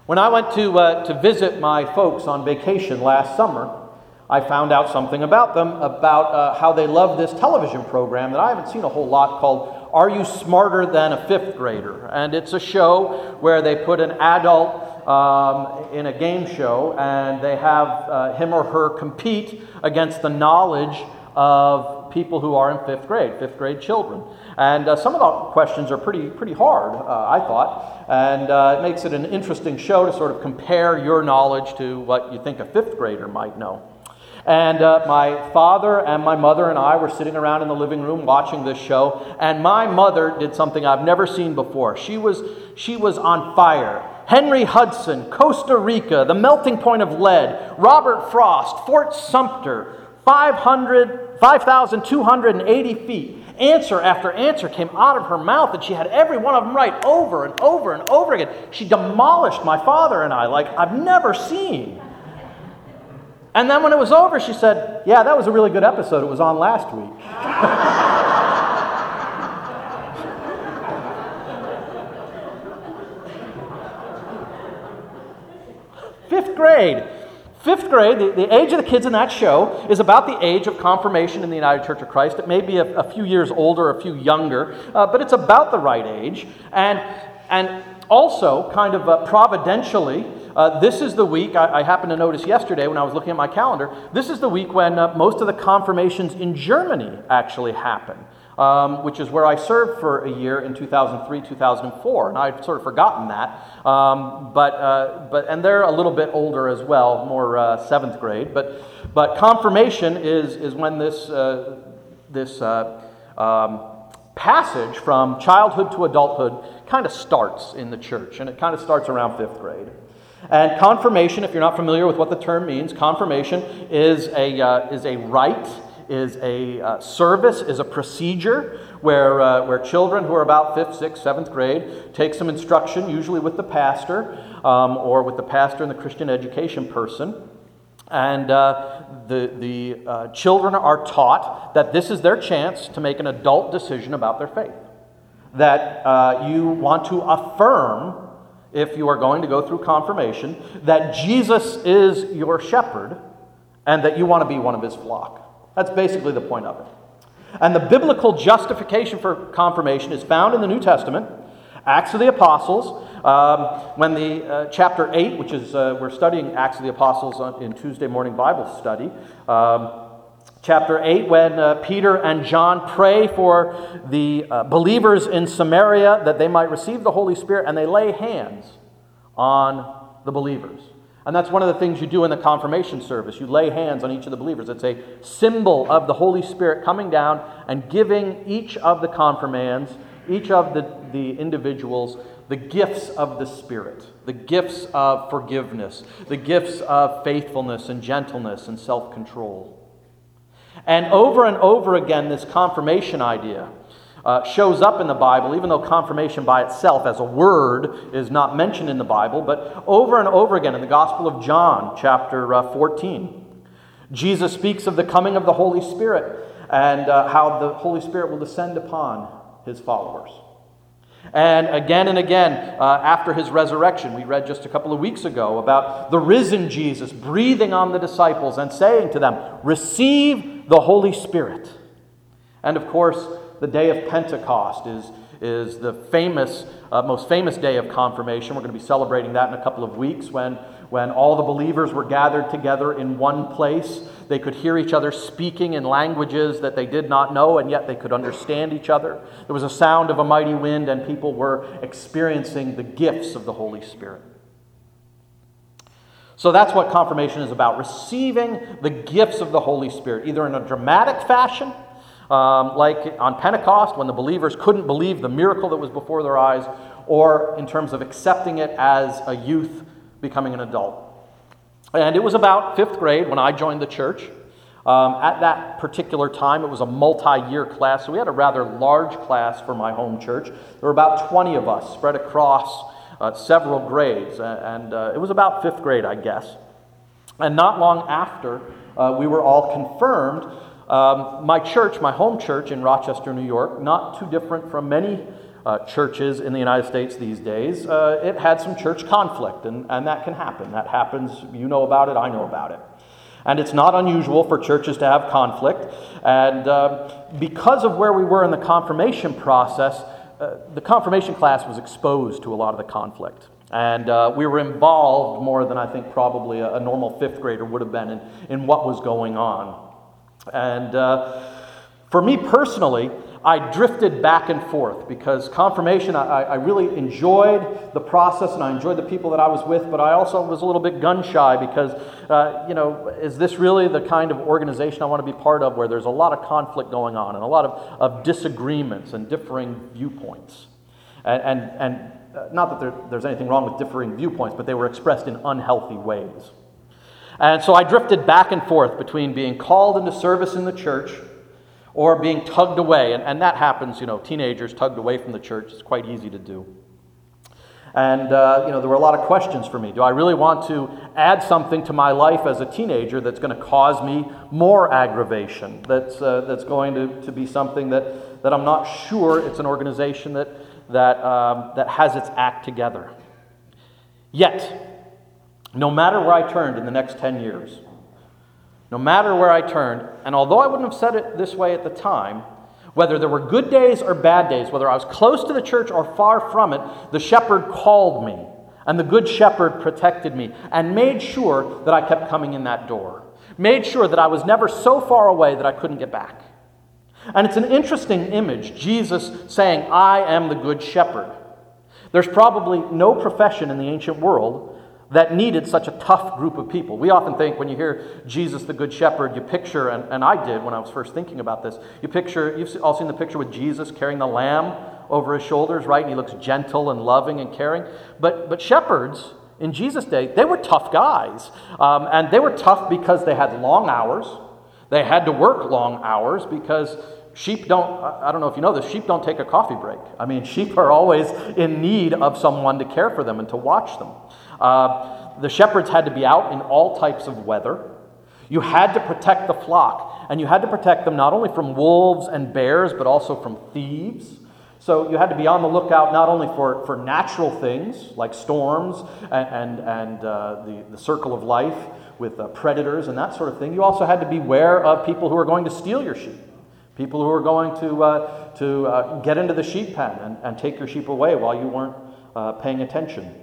When I went to visit my folks on vacation last summer, I found out something about them, about how they love this television program that I haven't seen a whole lot, called Are You Smarter Than a Fifth Grader? And it's a show where they put an adult in a game show, and they have him or her compete against the knowledge of people who are in fifth grade children. And some of the questions are pretty hard, I thought, and it makes it an interesting show to sort of compare your knowledge to what you think a fifth grader might know. And my father and my mother and I were sitting around in the living room watching this show, and my mother did something I've never seen before. She was on fire. Henry Hudson, Costa Rica, the melting point of lead, Robert Frost, Fort Sumter, 5,280 feet. Answer after answer came out of her mouth, and she had every one of them right over and over and over again. She demolished my father and I like I've never seen. And then when it was over, she said, "Yeah, that was a really good episode. It was on last week." Fifth grade. Fifth grade, the age of the kids in that show is about the age of confirmation in the United Church of Christ. It may be a few years older, a few younger, but it's about the right age. And also, kind of providentially, this is the week, I happened to notice yesterday when I was looking at my calendar, this is the week when most of the confirmations in Germany actually happen, which is where I served for a year in 2003, 2004, and I'd sort of forgotten that. And they're a little bit older as well, more seventh grade. But confirmation is when this passage from childhood to adulthood kind of starts in the church, and it kind of starts around fifth grade. And confirmation, if you're not familiar with what the term means, confirmation is a rite, is a service, is a procedure where children who are about 5th, 6th, 7th grade take some instruction, usually with the pastor or with the pastor and the Christian education person. And the children are taught that this is their chance to make an adult decision about their faith. That you want to affirm, if you are going to go through confirmation, that Jesus is your shepherd and that you want to be one of his flock. That's basically the point of it. And the biblical justification for confirmation is found in the New Testament, Acts of the Apostles, when the chapter 8, which is, we're studying Acts of the Apostles in Tuesday morning Bible study, chapter 8, when Peter and John pray for the believers in Samaria that they might receive the Holy Spirit, and they lay hands on the believers. And that's one of the things you do in the confirmation service. You lay hands on each of the believers. It's a symbol of the Holy Spirit coming down and giving each of the confirmands, each of the individuals, the gifts of the Spirit, the gifts of forgiveness, the gifts of faithfulness and gentleness and self-control. And over again, this confirmation idea shows up in the Bible, even though confirmation by itself as a word is not mentioned in the Bible, but over and over again in the Gospel of John, chapter 14. Jesus speaks of the coming of the Holy Spirit and how the Holy Spirit will descend upon his followers. And again, after his resurrection, we read just a couple of weeks ago about the risen Jesus breathing on the disciples and saying to them, "Receive the Holy Spirit." And of course, the day of Pentecost is the most famous day of confirmation. We're going to be celebrating that in a couple of weeks when all the believers were gathered together in one place. They could hear each other speaking in languages that they did not know, and yet they could understand each other. There was a sound of a mighty wind, and people were experiencing the gifts of the Holy Spirit. So that's what confirmation is about, receiving the gifts of the Holy Spirit, either in a dramatic fashion, like on Pentecost when the believers couldn't believe the miracle that was before their eyes, or in terms of accepting it as a youth becoming an adult. And it was about 5th grade when I joined the church. At that particular time, it was a multi-year class, so we had a rather large class for my home church. There were about 20 of us spread across several grades, and it was about 5th grade, I guess. And not long after we were all confirmed, my church, my home church in Rochester, New York, not too different from many churches in the United States these days, it had some church conflict, and that can happen. That happens. You know about it. I know about it. And it's not unusual for churches to have conflict. And because of where we were in the confirmation process, the confirmation class was exposed to a lot of the conflict. And we were involved more than I think probably a normal fifth grader would have been in what was going on. And for me personally, I drifted back and forth because confirmation, I really enjoyed the process and I enjoyed the people that I was with, but I also was a little bit gun shy because, is this really the kind of organization I want to be part of where there's a lot of conflict going on and a lot of disagreements and differing viewpoints? And not that there's anything wrong with differing viewpoints, but they were expressed in unhealthy ways. And so I drifted back and forth between being called into service in the church or being tugged away. And that happens, teenagers tugged away from the church. It's quite easy to do. And, there were a lot of questions for me. Do I really want to add something to my life as a teenager that's going to cause me more aggravation? That's going to be something that I'm not sure it's an organization that has its act together. Yet, no matter where I turned in the next 10 years, no matter where I turned, and although I wouldn't have said it this way at the time, whether there were good days or bad days, whether I was close to the church or far from it, the shepherd called me, and the good shepherd protected me, and made sure that I kept coming in that door. Made sure that I was never so far away that I couldn't get back. And it's an interesting image, Jesus saying, I am the good shepherd. There's probably no profession in the ancient world that needed such a tough group of people. We often think when you hear Jesus the Good Shepherd, you picture, and I did when I was first thinking about this, you've all seen the picture with Jesus carrying the lamb over his shoulders, right? And he looks gentle and loving and caring. But shepherds in Jesus' day, they were tough guys. And they were tough because they had long hours. They had to work long hours because sheep I don't know if you know this, sheep don't take a coffee break. I mean, sheep are always in need of someone to care for them and to watch them. The shepherds had to be out in all types of weather. You had to protect the flock, and you had to protect them not only from wolves and bears, but also from thieves. So you had to be on the lookout not only for natural things like storms and the circle of life with predators and that sort of thing. You also had to beware of people who are going to steal your sheep. People who are going to get into the sheep pen and take your sheep away while you weren't paying attention.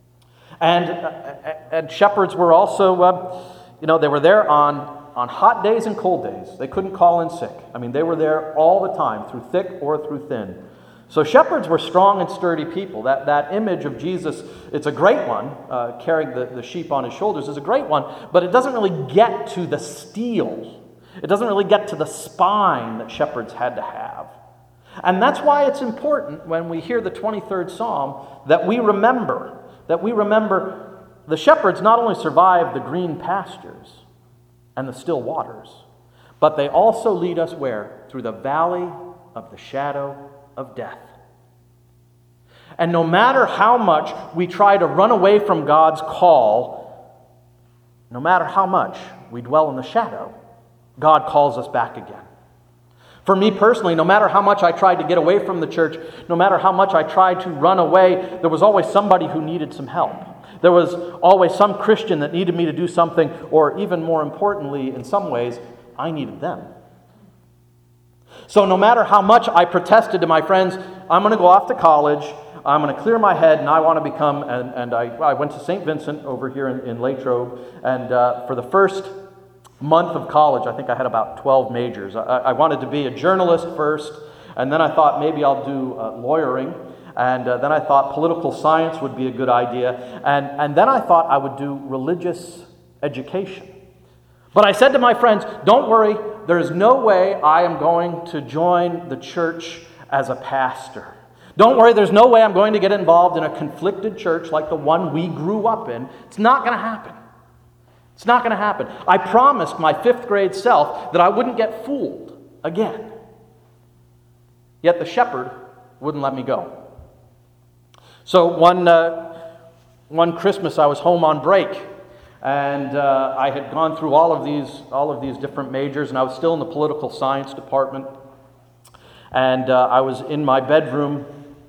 And shepherds were also, they were there on hot days and cold days. They couldn't call in sick. I mean, they were there all the time, through thick or through thin. So shepherds were strong and sturdy people. That image of Jesus, it's a great one, carrying the sheep on his shoulders is a great one, but it doesn't really get to the steel. It doesn't really get to the spine that shepherds had to have. And that's why it's important when we hear the 23rd Psalm that we remember the shepherds not only survived the green pastures and the still waters, but they also lead us where? Through the valley of the shadow of death. And no matter how much we try to run away from God's call, no matter how much we dwell in the shadow, God calls us back again. For me personally, no matter how much I tried to get away from the church, no matter how much I tried to run away, there was always somebody who needed some help. There was always some Christian that needed me to do something, or even more importantly, in some ways, I needed them. So no matter how much I protested to my friends, I'm going to go off to college, I'm going to clear my head, and I want to become, and I went to St. Vincent over here in Latrobe, and for the first month of college, I think I had about 12 majors. I wanted to be a journalist first, and then I thought maybe I'll do lawyering, and then I thought political science would be a good idea, and then I thought I would do religious education. But I said to my friends, don't worry, there is no way I am going to join the church as a pastor. Don't worry, there's no way I'm going to get involved in a conflicted church like the one we grew up in. It's not going to happen. It's not going to happen. I promised my fifth grade self that I wouldn't get fooled again. Yet the shepherd wouldn't let me go. So one Christmas I was home on break, and I had gone through all of these different majors, and I was still in the political science department. And I was in my bedroom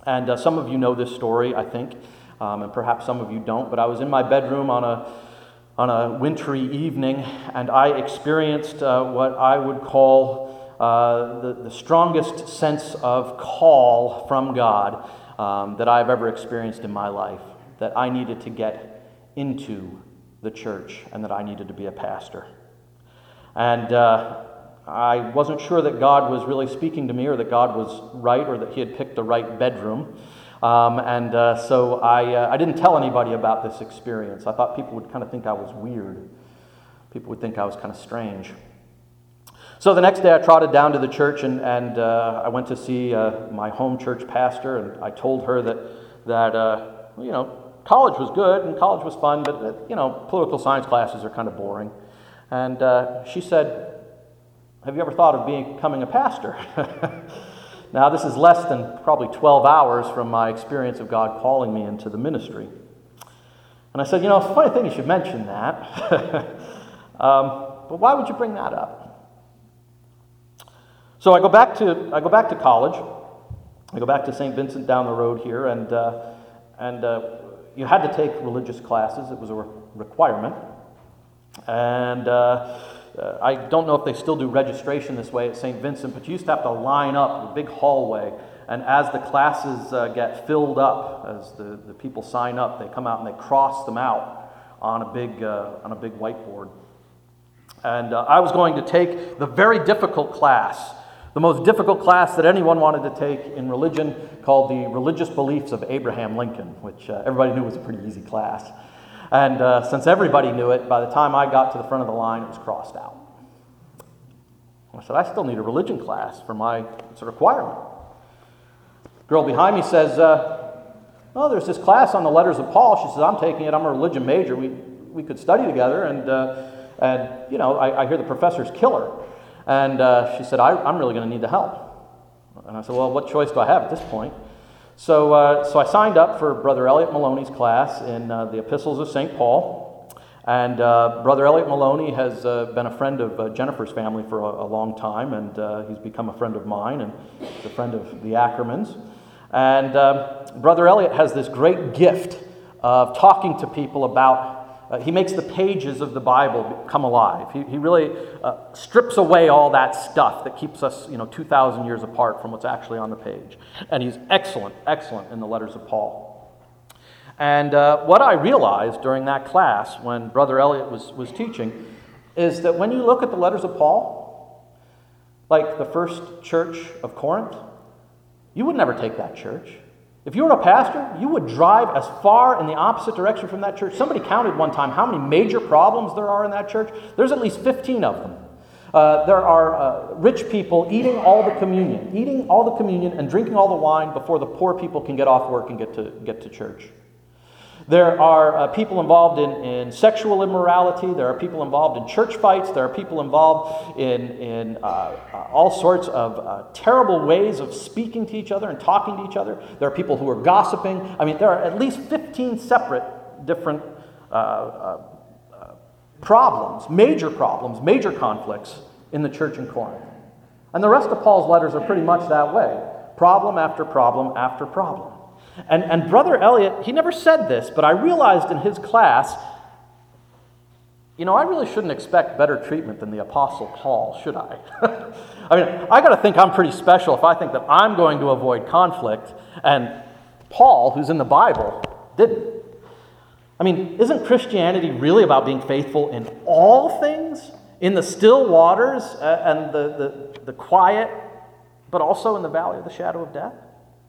And some of you know this story, I think, and perhaps some of you don't, but I was in my bedroom on a wintry evening, and I experienced what I would call the strongest sense of call from God that I've ever experienced in my life, that I needed to get into the church and that I needed to be a pastor. And I wasn't sure that God was really speaking to me, or that God was right, or that he had picked the right bedroom. So I didn't tell anybody about this experience. I thought people would kind of think I was weird. People would think I was kind of strange. So the next day I trotted down to the church and I went to see my home church pastor, and I told her that college was good and college was fun, but political science classes are kind of boring. And she said, "Have you ever thought of becoming a pastor?" Now, this is less than probably 12 hours from my experience of God calling me into the ministry. And I said, it's a funny thing you should mention that. But why would you bring that up? So I go back to college. I go back to St. Vincent down the road here, and you had to take religious classes. It was a requirement. And I don't know if they still do registration this way at St. Vincent, but you used to have to line up in a big hallway, and as the classes get filled up, as the people sign up, they come out and they cross them out on a big whiteboard. And I was going to take the very difficult class, the most difficult class that anyone wanted to take in religion, called the Religious Beliefs of Abraham Lincoln, which everybody knew was a pretty easy class. And since everybody knew it, by the time I got to the front of the line, it was crossed out. I said, I still need a religion class for it's a requirement. The girl behind me says, there's this class on the letters of Paul. She says, I'm taking it. I'm a religion major. We could study together. And I hear the professor's killer. And she said, I'm really going to need the help. And I said, well, what choice do I have at this point? So I signed up for Brother Elliot Maloney's class in the Epistles of St. Paul. And Brother Elliot Maloney has been a friend of Jennifer's family for a long time, and he's become a friend of mine, and he's a friend of the Ackermans. And Brother Elliot has this great gift of talking to people about he makes the pages of the Bible come alive. He really strips away all that stuff that keeps us, 2,000 years apart from what's actually on the page. And he's excellent in the letters of Paul. And what I realized during that class when Brother Elliot was teaching is that when you look at the letters of Paul, like the first church of Corinth, you would never take that church. If you were a pastor, you would drive as far in the opposite direction from that church. Somebody counted one time how many major problems there are in that church. There's at least 15 of them. There are rich people eating all the communion and drinking all the wine before the poor people can get off work and get to church. There are people involved in sexual immorality. There are people involved in church fights. There are people involved in all sorts of terrible ways of speaking to each other and talking to each other. There are people who are gossiping. I mean, there are at least 15 separate different major problems, major conflicts in the church in Corinth. And the rest of Paul's letters are pretty much that way. Problem after problem after problem. And Brother Elliot, he never said this, but I realized in his class, I really shouldn't expect better treatment than the Apostle Paul, should I? I mean, I got to think I'm pretty special if I think that I'm going to avoid conflict, and Paul, who's in the Bible, didn't. I mean, isn't Christianity really about being faithful in all things? In the still waters and the quiet, but also in the valley of the shadow of death?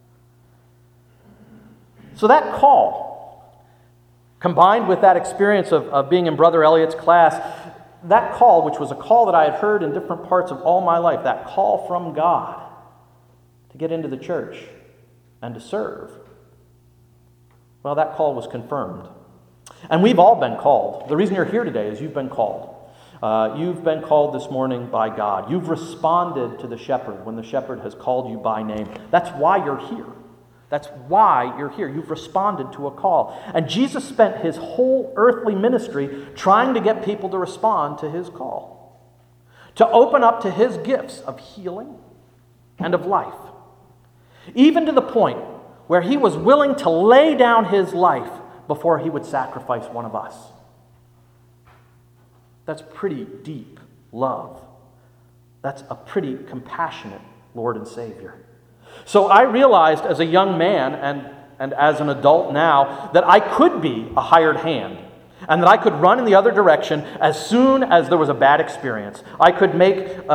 So that call, combined with that experience of being in Brother Elliot's class, that call, which was a call that I had heard in different parts of all my life, that call from God to get into the church and to serve, well, that call was confirmed. And we've all been called. The reason you're here today is you've been called. You've been called this morning by God. You've responded to the shepherd when the shepherd has called you by name. That's why you're here. That's why you're here. You've responded to a call. And Jesus spent his whole earthly ministry trying to get people to respond to his call, to open up to his gifts of healing and of life, even to the point where he was willing to lay down his life before he would sacrifice one of us. That's pretty deep love. That's a pretty compassionate Lord and Savior. So I realized as a young man and as an adult now that I could be a hired hand and that I could run in the other direction as soon as there was a bad experience. I could make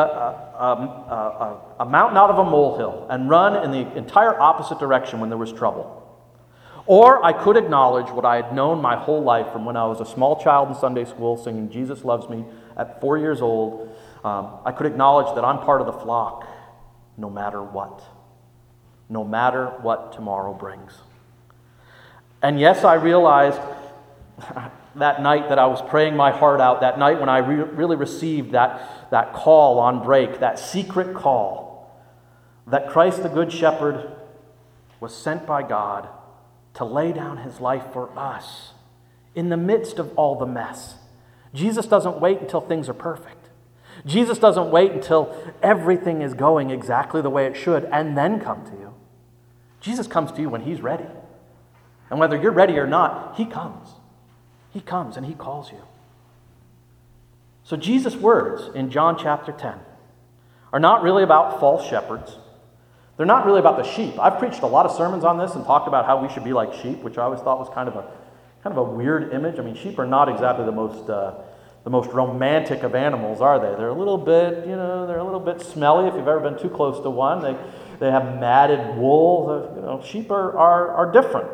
a mountain out of a molehill and run in the entire opposite direction when there was trouble. Or I could acknowledge what I had known my whole life from when I was a small child in Sunday school singing Jesus Loves Me at 4 years old. I could acknowledge that I'm part of the flock no matter what. No matter what tomorrow brings. And yes, I realized that night that I was praying my heart out, that night when I really received that call on break, that secret call, that Christ the Good Shepherd was sent by God to lay down his life for us in the midst of all the mess. Jesus doesn't wait until things are perfect. Jesus doesn't wait until everything is going exactly the way it should and then come to you. Jesus comes to you when he's ready. And whether you're ready or not, he comes. He comes and he calls you. So Jesus' words in John chapter 10 are not really about false shepherds. They're not really about the sheep. I've preached a lot of sermons on this and talked about how we should be like sheep, which I always thought was kind of a weird image. I mean, sheep are not exactly the most romantic of animals, are they? They're a little bit, they're a little bit smelly if you've ever been too close to one. They have matted wool. Sheep are different.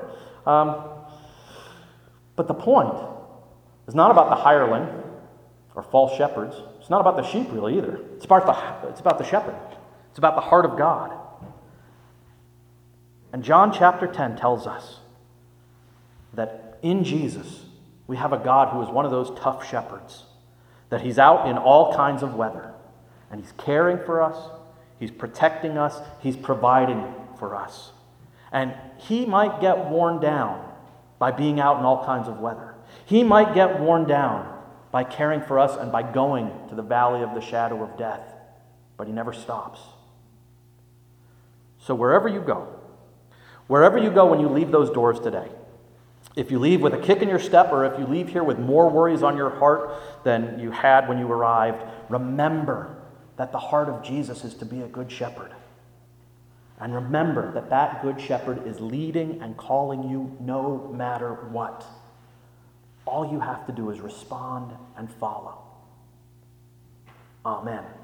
But the point is not about the hireling or false shepherds. It's not about the sheep really either. It's about the shepherd. It's about the heart of God. And John chapter 10 tells us that in Jesus we have a God who is one of those tough shepherds, that he's out in all kinds of weather, and he's caring for us, he's protecting us, he's providing for us. And he might get worn down by being out in all kinds of weather. He might get worn down by caring for us and by going to the valley of the shadow of death, but he never stops. So wherever you go when you leave those doors today, if you leave with a kick in your step or if you leave here with more worries on your heart than you had when you arrived, remember that the heart of Jesus is to be a good shepherd. And remember that that good shepherd is leading and calling you no matter what. All you have to do is respond and follow. Amen.